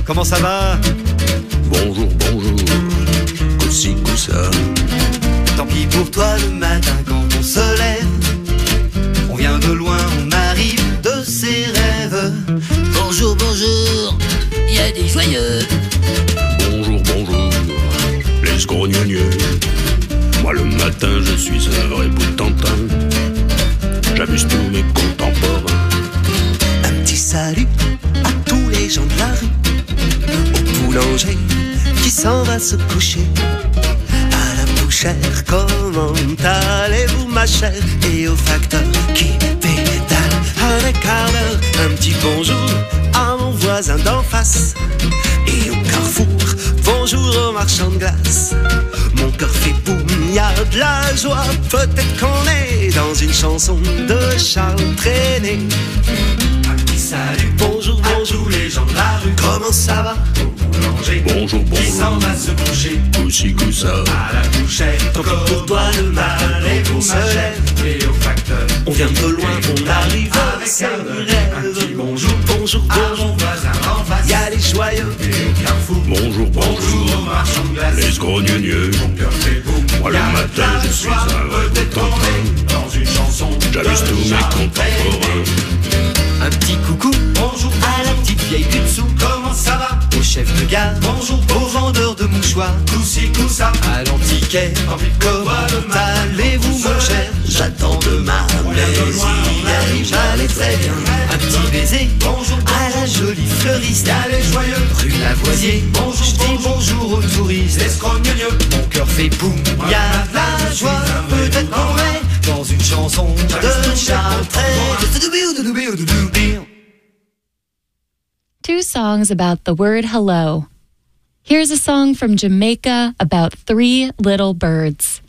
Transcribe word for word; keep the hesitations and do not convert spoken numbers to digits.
comment ça va? Bonjour, bonjour, aussi que ça. Tant pis pour toi le matin quand on se lève. On vient de loin, on arrive de ses rêves. Bonjour, bonjour, il y a des joyeux. Bonjour, bonjour, les grognonieux. Moi le matin je suis un vrai bout de tantin. J'amuse tous mes contemporains. Un petit salut à tous les gens de la rue. Au boulanger qui s'en va se coucher. À la bouchère, comment allez-vous ma chère? Et au facteur qui pédale un quart d'heure. Un petit bonjour à mon voisin d'en face. Et au carrefour, bonjour au marchand de glace. Mon cœur fait boum, y a de la joie. Peut-être qu'on est dans une chanson de Charles Trenet. Un petit salut, bonjour, à bonjour tous les gens de la rue. Comment ça va? Au boulanger, Bonjour, qui s'en bonjour, va se coucher. aussi que ça. À la bouchère, Tant pis pour toi le matin allez-vous on se ma lève. chère? Et au facteur, On vient de loin, on arrive avec c'est un le rêve. Un rêve. petit bonjour, Bonjour, à bonjour, mon voisin en face. y a les joyeux. Et au carrefour, Bonjour, bonjour bonjour, au marchand de glace. les grognonieux. Mon cœur fait boum. Moi le Y a matin de je la suis joie, un vrai bout de peut-être qu'on est tantin. dans une chanson J'amuse de tous mes Charles contemporains. Un petit coucou, bonjour à la petite vieille du dessous. Comment ça va? Au chef de gare, bonjour au vendeur de mouchoirs. Coup-ci, coup-ça, à l'antiquaire. Comment allez-vous mon cher? J'attends de ma maisie, j'allais très bien. Un petit baiser, bonjour à la jolie fleuriste. Y'a les joyeux, rue Lavoisier. Bonjour, je dis bonjour aux touristes. L'escrogneux, mon cœur fait boum. Y'a de la joie, peut-être qu'on est dans une chanson de Charles Trenet. Two songs about the word hello. Here's a song from Jamaica about three little birds.